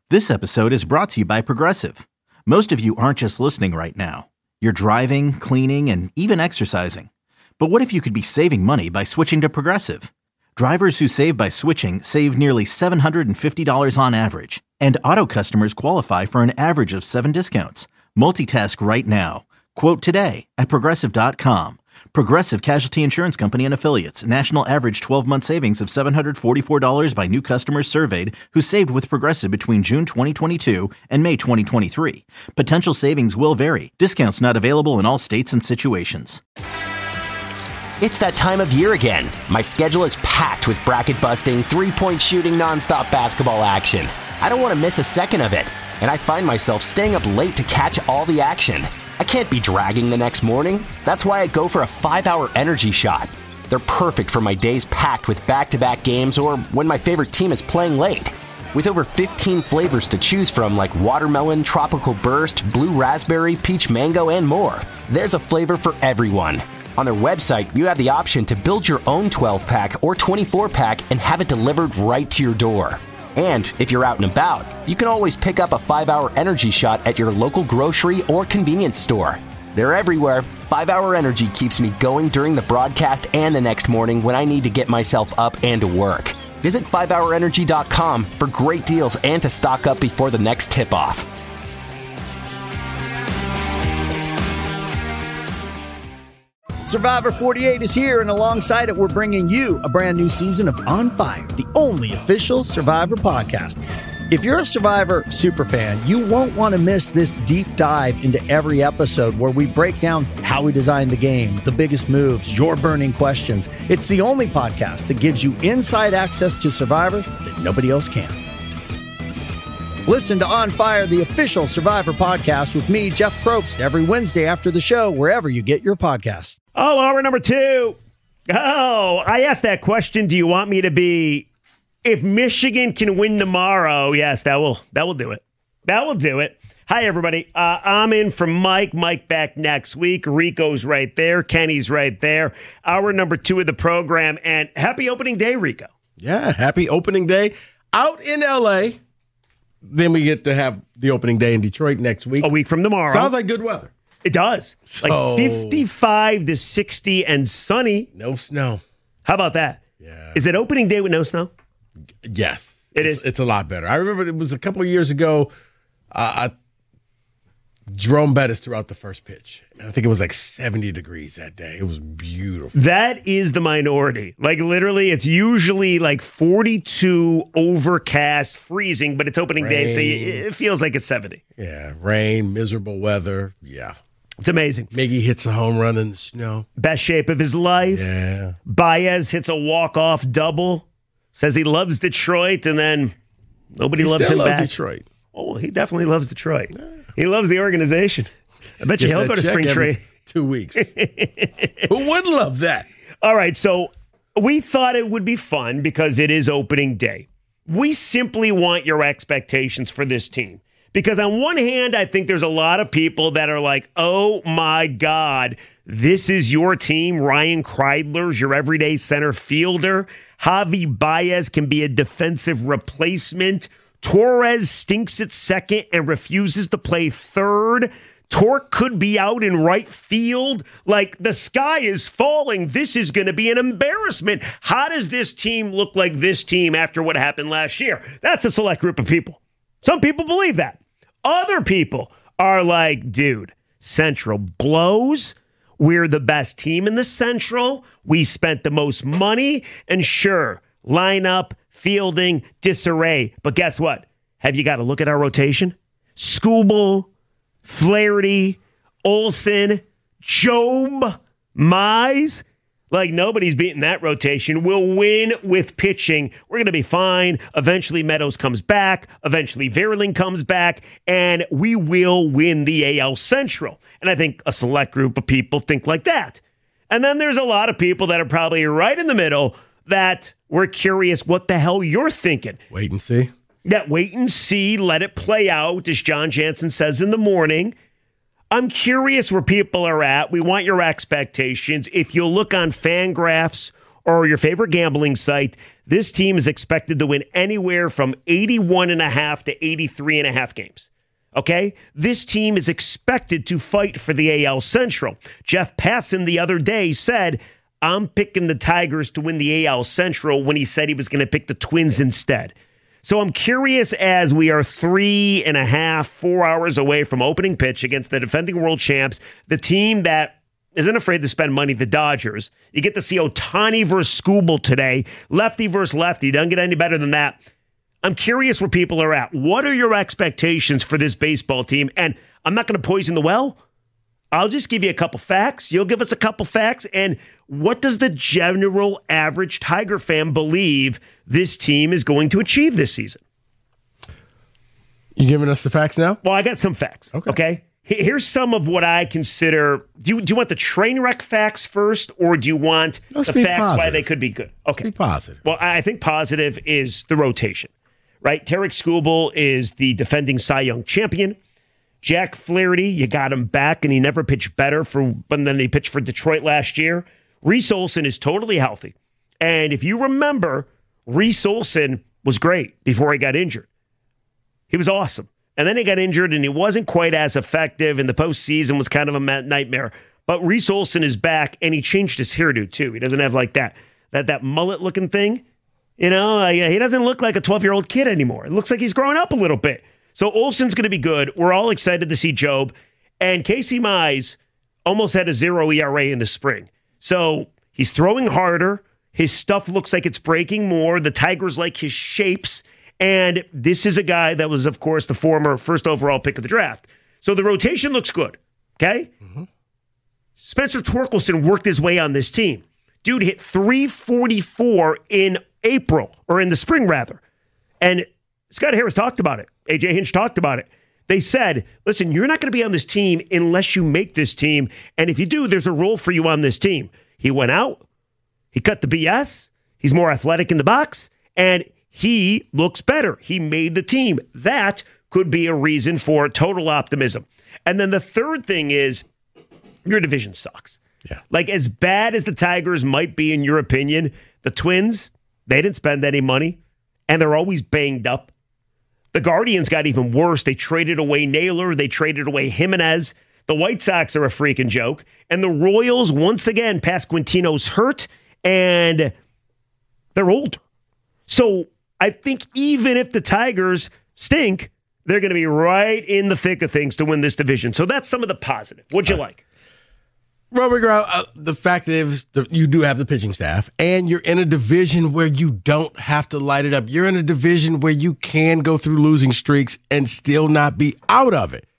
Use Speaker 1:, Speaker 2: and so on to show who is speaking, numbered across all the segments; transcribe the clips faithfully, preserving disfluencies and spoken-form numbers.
Speaker 1: This episode is brought to you by Progressive. Most of you aren't just listening right now. You're driving, cleaning, and even exercising. But what if you could be saving money by switching to Progressive? Drivers who save by switching save nearly seven hundred fifty dollars on average. And auto customers qualify for an average of seven discounts. Multitask right now. Quote today at Progressive dot com. Progressive Casualty Insurance Company and Affiliates. National average twelve-month savings of seven hundred forty-four dollars by new customers surveyed who saved with Progressive between June twenty twenty-two and May twenty twenty-three. Potential savings will vary. Discounts not available in all states and situations.
Speaker 2: It's that time of year again. My schedule is packed with bracket-busting, three-point shooting, nonstop basketball action. I don't want to miss a second of it, and I find myself staying up late to catch all the action. I can't be dragging the next morning. That's why I go for a five-hour energy shot. They're perfect for my days packed with back-to-back games or when my favorite team is playing late. With over fifteen flavors to choose from like watermelon, tropical burst, blue raspberry, peach mango, and more, there's a flavor for everyone. On their website, you have the option to build your own twelve-pack or twenty-four-pack and have it delivered right to your door. And if you're out and about, you can always pick up a five-hour energy shot at your local grocery or convenience store. They're everywhere. five-hour Energy keeps me going during the broadcast and the next morning when I need to get myself up and to work. Visit five hour energy dot com for great deals and to stock up before the next tip-off.
Speaker 3: Survivor forty-eight is here, and alongside it, we're bringing you a brand new season of On Fire, the only official Survivor podcast. If you're a Survivor superfan, you won't want to miss this deep dive into every episode where we break down how we designed the game, the biggest moves, your burning questions. It's the only podcast that gives you inside access to Survivor that nobody else can. Listen to On Fire, the official Survivor podcast with me, Jeff Probst, every Wednesday after the show, wherever you get your podcasts.
Speaker 4: Oh, hour number two. Oh, I asked that question. Do you want me to be, if Michigan can win tomorrow? Yes, that will that will do it. That will do it. Hi, everybody. Uh, I'm in for Mike. Mike back next week. Rico's right there. Kenny's right there. Hour number two of the program. And happy opening day, Rico.
Speaker 5: Yeah, happy opening day out in L A. Then we get to have the opening day in Detroit next week.
Speaker 4: A week from tomorrow.
Speaker 5: Sounds like good weather.
Speaker 4: It does.
Speaker 5: So,
Speaker 4: like fifty-five to sixty and sunny.
Speaker 5: No snow.
Speaker 4: How about that?
Speaker 5: Yeah.
Speaker 4: Is it opening day with no snow?
Speaker 5: Yes.
Speaker 4: It
Speaker 5: it's,
Speaker 4: is.
Speaker 5: It's a lot better. I remember it was a couple of years ago. Uh, I, Jerome Bettis threw out the first pitch. I think it was like seventy degrees that day. It was beautiful.
Speaker 4: That is the minority. Like literally, it's usually like forty-two, overcast, freezing, but it's opening
Speaker 5: Rain.
Speaker 4: day, so it feels like it's seventy.
Speaker 5: Yeah, rain, miserable weather. Yeah.
Speaker 4: It's amazing.
Speaker 5: Miggy hits a home run in the snow.
Speaker 4: Best shape of his life.
Speaker 5: Yeah.
Speaker 4: Baez hits a walk-off double. Says he loves Detroit, and then nobody
Speaker 5: he
Speaker 4: loves
Speaker 5: still
Speaker 4: him
Speaker 5: loves
Speaker 4: back.
Speaker 5: Detroit.
Speaker 4: Oh, he definitely loves Detroit. Yeah. He loves the organization. I bet you
Speaker 5: Gets
Speaker 4: he'll
Speaker 5: that
Speaker 4: go to
Speaker 5: check
Speaker 4: spring
Speaker 5: every
Speaker 4: training.
Speaker 5: Two weeks. Who wouldn't love that?
Speaker 4: All right, so we thought it would be fun because it is opening day. We simply want your expectations for this team. Because on one hand, I think there's a lot of people that are like, oh my God, this is your team. Ryan Kreidler's your everyday center fielder. Javi Baez can be a defensive replacement. Torres stinks at second and refuses to play third. Torque could be out in right field. Like, the sky is falling. This is going to be an embarrassment. How does this team look like this team after what happened last year? That's a select group of people. Some people believe that. Other people are like, dude, Central blows. We're the best team in the Central. We spent the most money. And sure, lineup, fielding, disarray. But guess what? Have you got to look at our rotation? Skubal, Flaherty, Olsen, Job, Mize. Like, nobody's beating that rotation. We'll win with pitching. We're going to be fine. Eventually, Meadows comes back. Eventually, Verling comes back. And we will win the A L Central. And I think a select group of people think like that. And then there's a lot of people that are probably right in the middle that we're curious what the hell you're thinking.
Speaker 5: Wait and see.
Speaker 4: That wait and see, let it play out, as John Jansen says in the morning. I'm curious where people are at. We want your expectations. If you look on Fangraphs or your favorite gambling site, this team is expected to win anywhere from eighty-one and a half to eighty-three and a half games. Okay? This team is expected to fight for the A L Central. Jeff Passan the other day said, I'm picking the Tigers to win the A L Central when he said he was going to pick the Twins instead. So I'm curious, as we are three and a half, four hours away from opening pitch against the defending world champs, the team that isn't afraid to spend money, the Dodgers. You get to see Ohtani versus Skubal today, lefty versus lefty. Doesn't get any better than that. I'm curious where people are at. What are your expectations for this baseball team? And I'm not going to poison the well. I'll just give you a couple facts. You'll give us a couple facts. And what does the general average Tiger fan believe this team is going to achieve this season?
Speaker 5: You giving us the facts now?
Speaker 4: Well, I got some facts. Okay. okay? Here's some of what I consider. Do you, do you want the train wreck facts first, or do you want
Speaker 5: Let's
Speaker 4: the
Speaker 5: be
Speaker 4: facts
Speaker 5: positive.
Speaker 4: why they could be good? Okay.
Speaker 5: Let's be positive.
Speaker 4: Well, I think positive is the rotation, right? Tarek Skubal is the defending Cy Young champion. Jack Flaherty, you got him back, and he never pitched better for than he pitched for Detroit last year. Reese Olson is totally healthy. And if you remember, Reese Olson was great before he got injured. He was awesome. And then he got injured, and he wasn't quite as effective, and the postseason was kind of a nightmare. But Reese Olson is back, and he changed his hairdo, too. He doesn't have like that that, that mullet-looking thing. You know, uh, he doesn't look like a twelve-year-old kid anymore. It looks like he's growing up a little bit. So Olson's going to be good. We're all excited to see Job. And Casey Mize almost had a zero E R A in the spring. So he's throwing harder. His stuff looks like it's breaking more. The Tigers like his shapes. And this is a guy that was, of course, the former first overall pick of the draft. So the rotation looks good. Okay? Mm-hmm. Spencer Torkelson worked his way on this team. Dude hit three forty-four in April, or in the spring, rather. And Scott Harris talked about it. A J Hinch talked about it. They said, listen, you're not going to be on this team unless you make this team. And if you do, there's a role for you on this team. He went out. He cut the B S. He's more athletic in the box. And he looks better. He made the team. That could be a reason for total optimism. And then the third thing is your division sucks.
Speaker 5: Yeah.
Speaker 4: Like, as bad as the Tigers might be, in your opinion, the Twins, they didn't spend any money, and they're always banged up. The Guardians got even worse. They traded away Naylor. They traded away Jimenez. The White Sox are a freaking joke. And the Royals, once again, Pasquantino's hurt, and they're older. So I think even if the Tigers stink, they're going to be right in the thick of things to win this division. So that's some of the positive. What'd you like?
Speaker 5: Robert Grau, uh, the fact is that you do have the pitching staff, and you're in a division where you don't have to light it up. You're in a division where you can go through losing streaks and still not be out of it.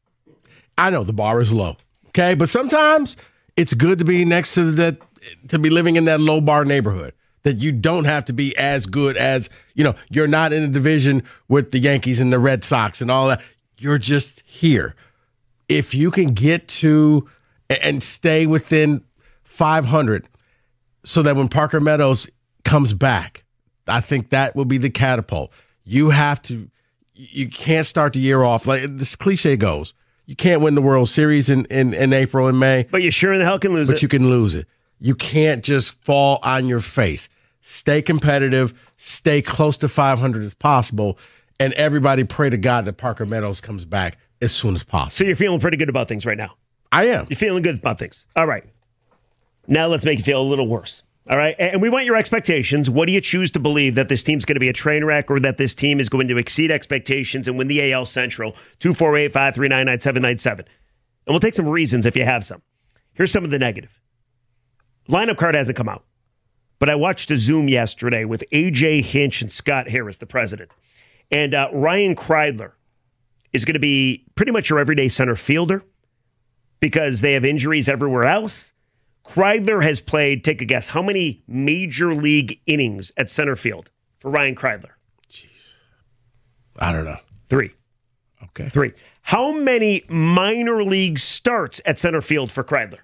Speaker 5: I know the bar is low, okay? But sometimes it's good to be next to that, to be living in that low bar neighborhood, that you don't have to be as good as, you know, you're not in a division with the Yankees and the Red Sox and all that. You're just here. If you can get to and stay within five hundred so that when Parker Meadows comes back, I think that will be the catapult. You have to, you can't start the year off like this cliche goes. You can't win the World Series in, in, in April and May.
Speaker 4: But you sure in the hell can lose
Speaker 5: but
Speaker 4: it.
Speaker 5: But you can lose it. You can't just fall on your face. Stay competitive, stay close to five hundred as possible, and everybody pray to God that Parker Meadows comes back as soon as possible.
Speaker 4: So you're feeling pretty good about things right now?
Speaker 5: I am.
Speaker 4: You're feeling good about things. All right. Now let's make you feel a little worse. All right. And we want your expectations. What do you choose to believe, that this team's going to be a train wreck, or that this team is going to exceed expectations and win the A L Central? two four eight, five three nine, nine seven nine seven. And we'll take some reasons if you have some. Here's some of the negative. Lineup card hasn't come out, but I watched a Zoom yesterday with A J Hinch and Scott Harris, the president. And uh, Ryan Kreidler is going to be pretty much your everyday center fielder, because they have injuries everywhere else. Kreidler has played, take a guess, how many major league innings at center field for Ryan Kreidler?
Speaker 5: Jeez. I don't know.
Speaker 4: Three.
Speaker 5: Okay.
Speaker 4: Three. How many minor league starts at center field for Kreidler?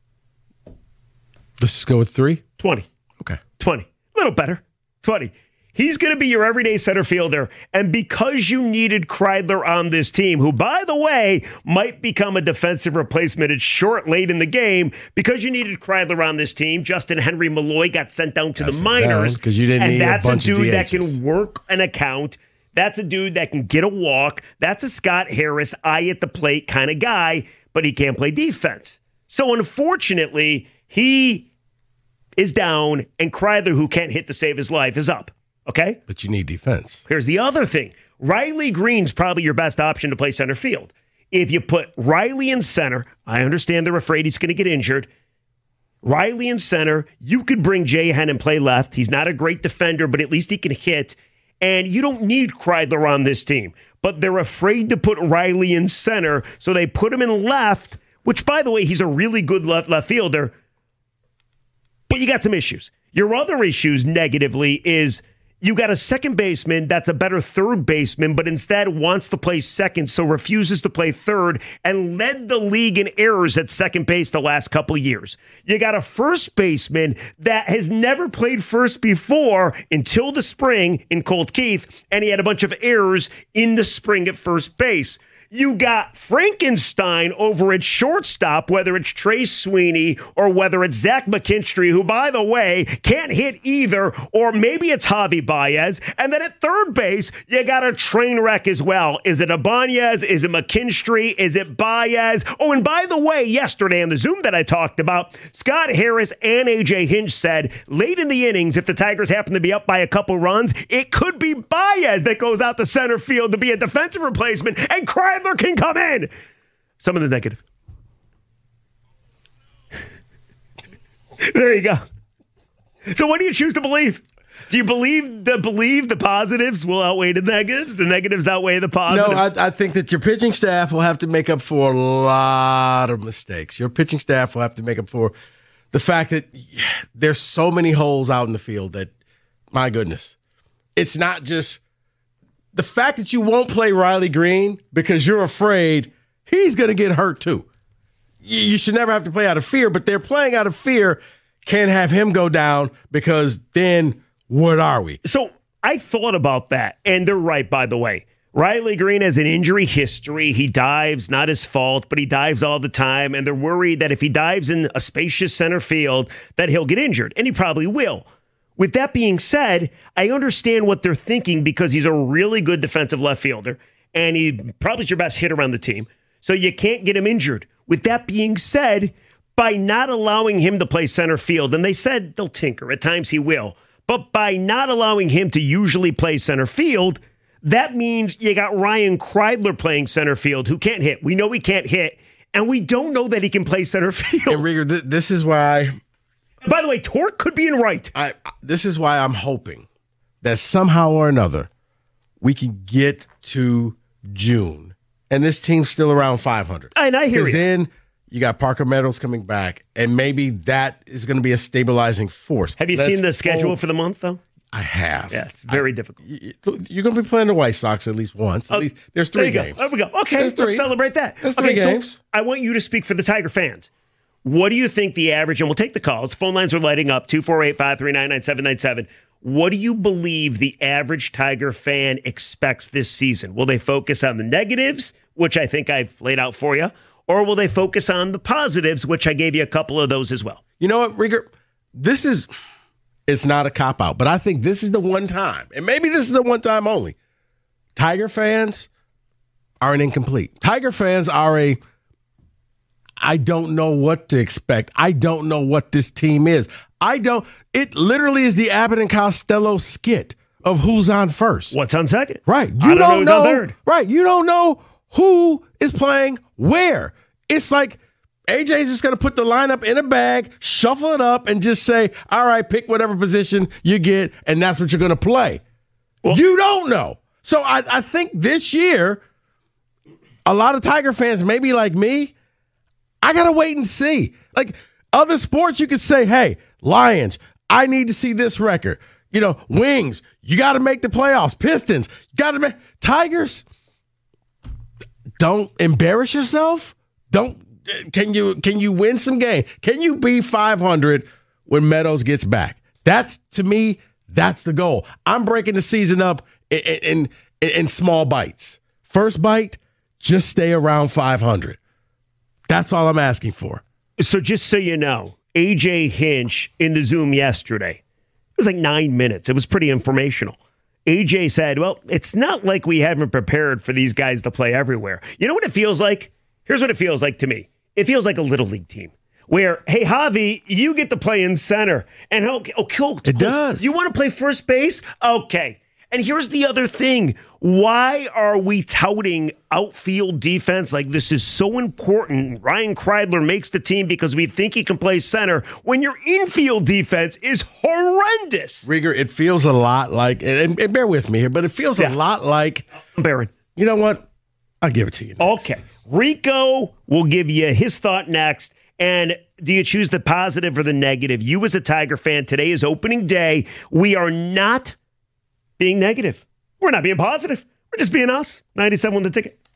Speaker 5: Let's just go with three.
Speaker 4: twenty.
Speaker 5: Okay.
Speaker 4: twenty. A little better. twenty. He's going to be your everyday center fielder. And because you needed Kreidler on this team, who, by the way, might become a defensive replacement at short late in the game, because you needed Kreidler on this team, Justin Henry Malloy got sent down to
Speaker 5: that's
Speaker 4: the minors.
Speaker 5: Because you didn't
Speaker 4: and
Speaker 5: need
Speaker 4: that's
Speaker 5: a bunch
Speaker 4: a dude
Speaker 5: of
Speaker 4: that can work an account. That's a dude that can get a walk. That's a Scott Harris, eye at the plate kind of guy, but he can't play defense. So unfortunately, he is down, and Kreidler, who can't hit to save his life, is up. Okay?
Speaker 5: But you need defense.
Speaker 4: Here's the other thing. Riley Green's probably your best option to play center field. If you put Riley in center, I understand they're afraid he's going to get injured. Riley in center, you could bring Jay Hen and play left. He's not a great defender, but at least he can hit. And you don't need Kreidler on this team. But they're afraid to put Riley in center, so they put him in left, which, by the way, he's a really good left left fielder. But you got some issues. Your other issues negatively is you got a second baseman that's a better third baseman, but instead wants to play second, so refuses to play third, and led the league in errors at second base the last couple of years. You got a first baseman that has never played first before until the spring in Colt Keith, and he had a bunch of errors in the spring at first base. You got Frankenstein over at shortstop, whether it's Trace Sweeney or whether it's Zach McKinstry, who, by the way, can't hit either, or maybe it's Javi Baez. And then at third base, you got a train wreck as well. Is it Ibanez? Is it McKinstry? Is it Baez? Oh, and by the way, yesterday on the Zoom that I talked about, Scott Harris and A J Hinch said late in the innings, if the Tigers happen to be up by a couple runs, it could be Baez that goes out to center field to be a defensive replacement, and Kreidler can come in. Some of the negative. There you go. So what do you choose to believe? Do you believe the believe the positives will outweigh the negatives? The negatives outweigh the positives?
Speaker 5: No, I, I think that your pitching staff will have to make up for a lot of mistakes. Your pitching staff will have to make up for the fact that there's so many holes out in the field that, my goodness, it's not just the fact that you won't play Riley Green because you're afraid he's going to get hurt too. You should never have to play out of fear, but they're playing out of fear. Can't have him go down because then what are we?
Speaker 4: So I thought about that, and they're right, by the way. Riley Green has an injury history. He dives, not his fault, but he dives all the time, and they're worried that if he dives in a spacious center field that he'll get injured, and he probably will. With that being said, I understand what they're thinking because he's a really good defensive left fielder, and he probably is your best hitter on the team, so you can't get him injured. With that being said, by not allowing him to play center field, and they said they'll tinker, at times he will, but by not allowing him to usually play center field, that means you got Ryan Kreidler playing center field, who can't hit. We know he can't hit, and we don't know that he can play center field.
Speaker 5: And Rieger, th- this is why...
Speaker 4: By the way, Torque could be in right.
Speaker 5: I, this is why I'm hoping that somehow or another we can get to June and this team's still around five hundred.
Speaker 4: And I hear you.
Speaker 5: Because then you got Parker Meadows coming back, and maybe that is going to be a stabilizing force.
Speaker 4: Have you
Speaker 5: Let's
Speaker 4: seen the schedule
Speaker 5: hold.
Speaker 4: for the month, though?
Speaker 5: I have.
Speaker 4: Yeah, it's very
Speaker 5: I,
Speaker 4: difficult.
Speaker 5: You're going to be playing the White Sox at least once. At
Speaker 4: uh,
Speaker 5: least there's three
Speaker 4: there
Speaker 5: games.
Speaker 4: Go. There we go. Okay,
Speaker 5: there's three.
Speaker 4: Let's celebrate that.
Speaker 5: There's
Speaker 4: okay,
Speaker 5: three games.
Speaker 4: So I want you to speak for the Tiger fans. What do you think the average, and we'll take the calls, phone lines are lighting up, two four eight, five three nine, nine seven nine seven. What do you believe the average Tiger fan expects this season? Will they focus on the negatives, which I think I've laid out for you, or will they focus on the positives, which I gave you a couple of those as well?
Speaker 5: You know what, Rieger? This is, it's not a cop-out, but I think this is the one time, and maybe this is the one time only, Tiger fans are an incomplete. Tiger fans are a, I don't know what to expect. I don't know what this team is. I don't, it literally is the Abbott and Costello skit of who's on first.
Speaker 4: What's on second?
Speaker 5: Right. You
Speaker 4: I don't,
Speaker 5: don't
Speaker 4: know who's
Speaker 5: know,
Speaker 4: on third.
Speaker 5: Right. You don't know who is playing where. It's like A J's just going to put the lineup in a bag, shuffle it up, and just say, all right, pick whatever position you get, and that's what you're going to play. Well, you don't know. So I, I think this year, a lot of Tiger fans, maybe like me, I got to wait and see. Like other sports, you could say, hey, Lions, I need to see this record. You know, Wings, you got to make the playoffs. Pistons, you got to make. Tigers, don't embarrass yourself. Don't. Can you can you win some game? Can you be five hundred when Meadows gets back? That's, to me, That's the goal. I'm breaking the season up in, in, in, in small bites. First bite, just stay around five hundred. That's all I'm asking for.
Speaker 4: So just so you know, A J Hinch in the Zoom yesterday, it was like nine minutes. It was pretty informational. A J said, well, it's not like we haven't prepared for these guys to play everywhere. You know what it feels like? Here's what it feels like to me. It feels like a little league team where, hey, Javi, you get to play in center. And, oh, oh cool.
Speaker 5: It does.
Speaker 4: You want to play first base? Okay. And here's the other thing. Why are we touting outfield defense like this is so important? Ryan Kreidler makes the team because we think he can play center when your infield defense is horrendous.
Speaker 5: Rieger, it feels a lot like, and, and bear with me here, but it feels
Speaker 4: Yeah.
Speaker 5: a lot like,
Speaker 4: Baron.
Speaker 5: you know what? I'll give it to you next.
Speaker 4: Okay. Rico will give you his thought next. And do you choose the positive or the negative? You as a Tiger fan, today is opening day. We are not being negative. We're not being positive. We're just being us. ninety-seven on the ticket.